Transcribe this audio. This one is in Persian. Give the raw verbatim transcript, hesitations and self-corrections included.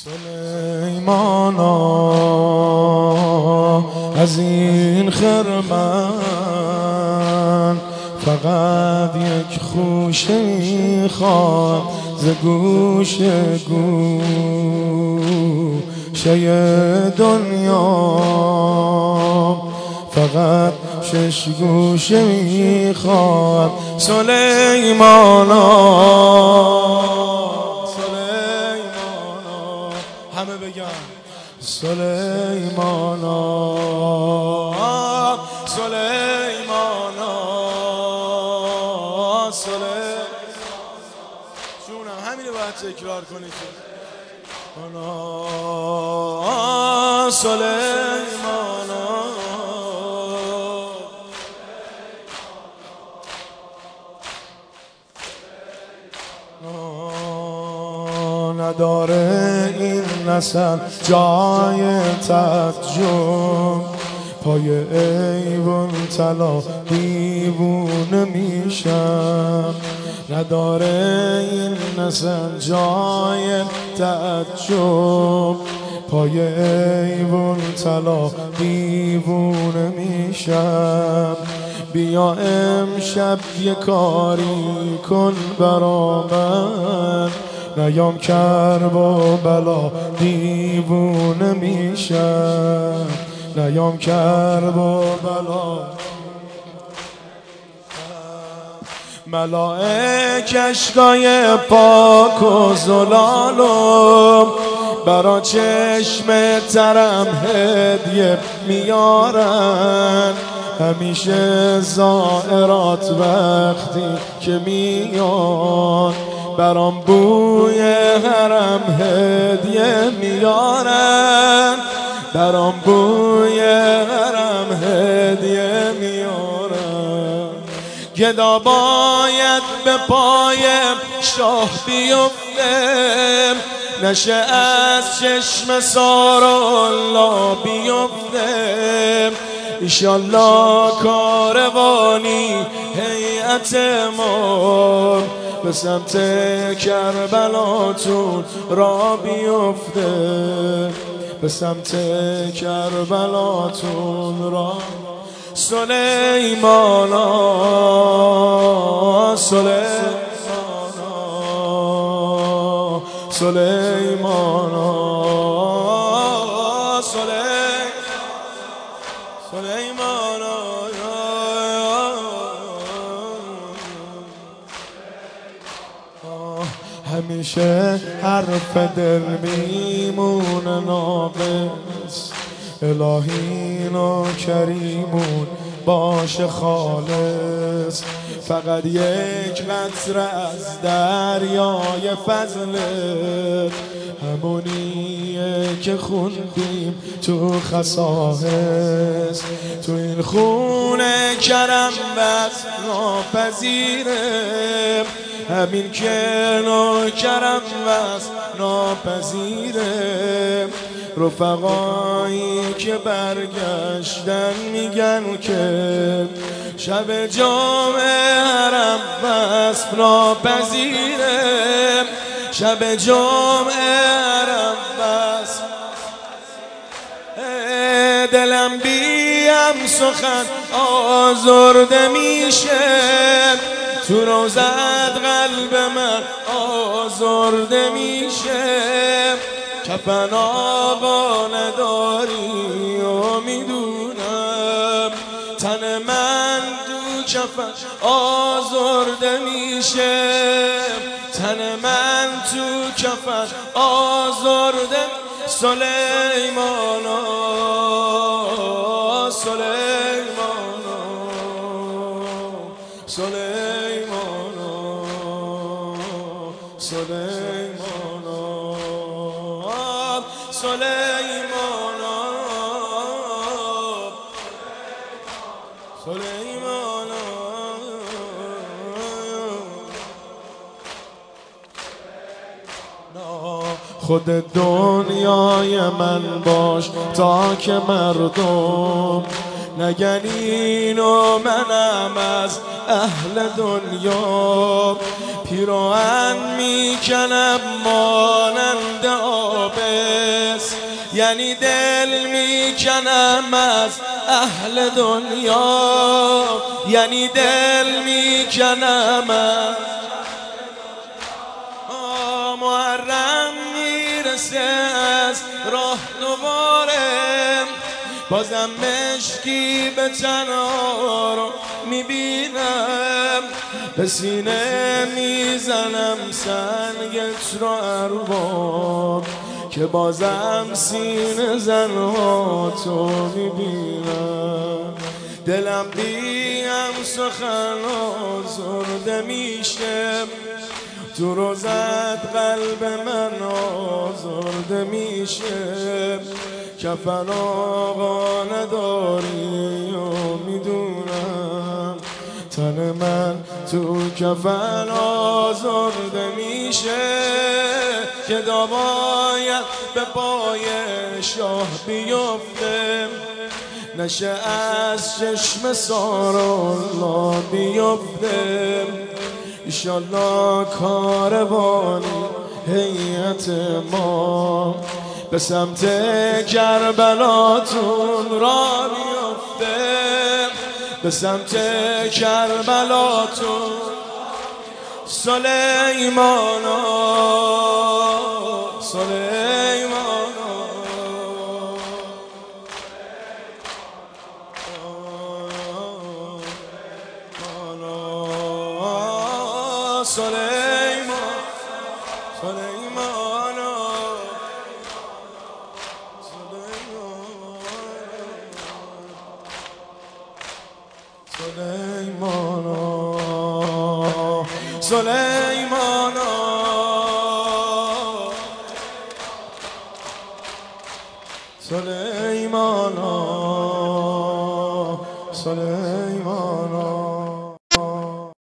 سلیمانا از این خرمن فقط یک خوشه میخواد ز گوش گوشه دنیا، فقط شش گوشه میخواد سلیمانا. سلیمانا همه بگن سلیمانا سلیمانا سلیمانا. جونم همین رو باید تکرار کنید. سلیمانا سلیمانا نداره این نسل جای تعجب، پای ایوان طلا دیوونه میشم. نداره این نسل جای تعجب، پای ایوان طلا دیوونه میشم. بیا امشب یه کاری کن برا من، نیام کربلا دیوونه میشم. نیام کربلا ملائک اشکای پاک و زلالو برا چشم ترم هدیه میارن. همیشه زائرات وقتی که میان برام بوی حرم هدیه میارن. برام بوی حرم هدیه میارن. گدا باید به پای شاه بیفته، نشه از چشم سارالله بیفته. ایشالله کاروانی هیئت ما به سمت کربلاتون را بیفته، به سمت کربلاتون را. سلیمانا سلیمانا سلیمانا سلیمانا همیشه حرف دل میمونه ناقص. الهی ناکریمون باشه خالص. فقط یک قطره از دریای فضلت، همونیه که خوندیم تو خصائص. تو این خونه کرم بس ناپذیره، همین که ناکرم بس ناپذیره. رفقایی که برگشتن میگن که شب جمعه حرم بس ناپذیره. شب جمعه حرم بس دلم بیم سخن آزرده میشه. تو روزت قلب من آزرده میشه. کفن آقا نداری و میدونم، تن من تو کفن آزرده میشه. تن من تو کفن آزرده. سلیمانا سلیمانا سلیمانا سلیمانا سلیمانا سلیمانا. خود دنیای من باش تا که مردم نگن اینو منم از اهل دنیا. پیراهن میکنم مانند آبس، یعنی دل میکنم از اهل دنیا، یعنی دل میکنم از محرم میرسه از راه دوباره، بازم مشکی به تنها رو میبینم، به سینه میزنم سنگت رو ارباب، که بازم سینه زنها تو میبینم. دلم بیم سخن آزرده میشه، تو روزت قلب من آزرده میشه، کفن آقا نداری و میدونم، تن من تو کفن آزرده میشه، که داواید به پای شاه بیفته، نشه از چشم سارالله بیفته. ایشالله کاروانی هیئت ما به سمت کربلاتون را بیفته، به سمت کربلاتون. سلیمانا سلیمانا سلیمان سلیمانا سلیمانا سلیمانا سلیمانا سلیمانا